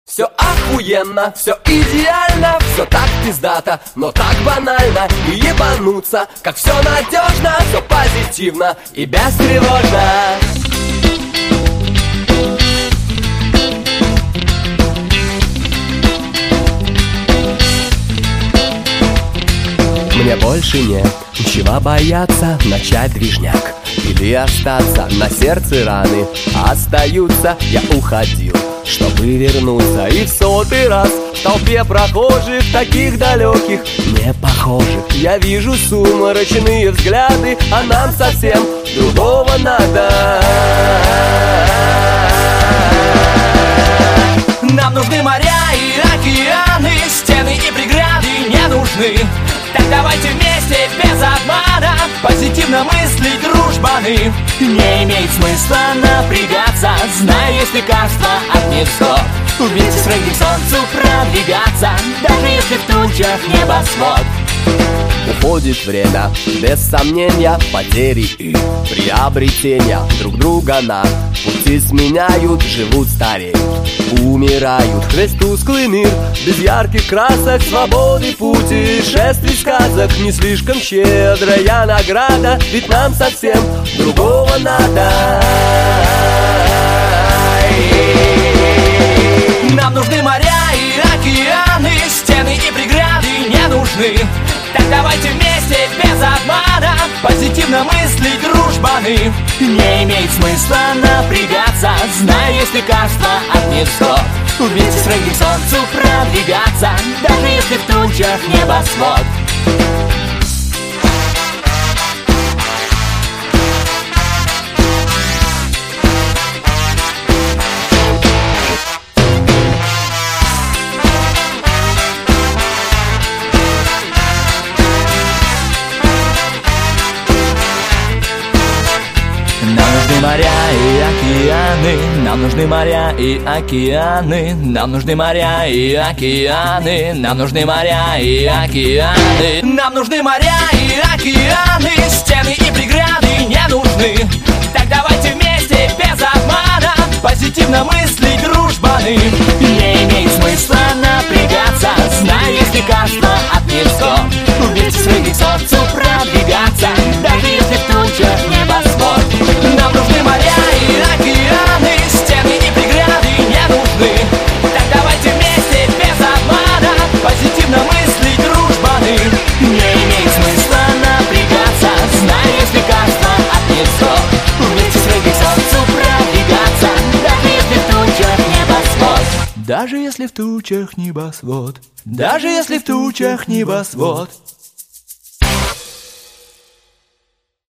Все охуенно, все идеально, все так пиздато, но так банально. И ебануться, как все надежно, все позитивно и бестревожно. Мне больше нет ничего бояться, начать движняк или остаться. На сердце раны остаются. Я уходил, чтобы вернуться, и в 100-й раз в толпе прохожих, таких далеких, не похожих, я вижу сумрачные взгляды, а нам совсем другого надо. Нам нужны моря и океаны, стены и преграды не нужны. Так давайте вместе, без обмана, позитивно мыслить, дружбаны. Не имеет смысла напрягаться, зная, есть лекарство от невзгод. Вместе с рынком к солнцу продвигаться, даже если в тучах небосвод. Уходит время, без сомнения, потери и приобретения. Друг друга на пути сменяют, живут, стареют, умирают. Весь тусклый мир, без ярких красок, свободы, путешествий, сказок. Не слишком щедрая награда, ведь нам совсем другого надо. Нам нужны моря и океаны, стены и преграды не нужны. Так давайте вместе, без обмана, позитивно мыслить, дружбаны. Не имеет смысла напрягаться, зная, есть лекарство от невзгод. Вместе с рынком к солнцу продвигаться, даже если в тучах небосвод. Нам нужны моря и океаны, нам нужны моря и океаны, нам нужны моря и океаны, нам нужны моря и океаны, стены и преграды не нужны. Так давайте вместе, без обмана, позитивно мыслить, дружбаны. Не имеет смысла напрягаться, зная, есть лекарство от невзгод. Вместе с рынком к солнцу продвигаться, даже если в тучах небосвод. Нам нужны моря и океаны, стены и преграды не нужны. Так давайте вместе, без обмана, позитивно мыслить, дружбаны. Не имеет смысла напрягаться, зная, есть лекарство от невзгод. Вместе с рынком к солнцу продвигаться, даже если в тучах небосвод. Даже если в тучах небосвод. Даже если в тучах небосвод.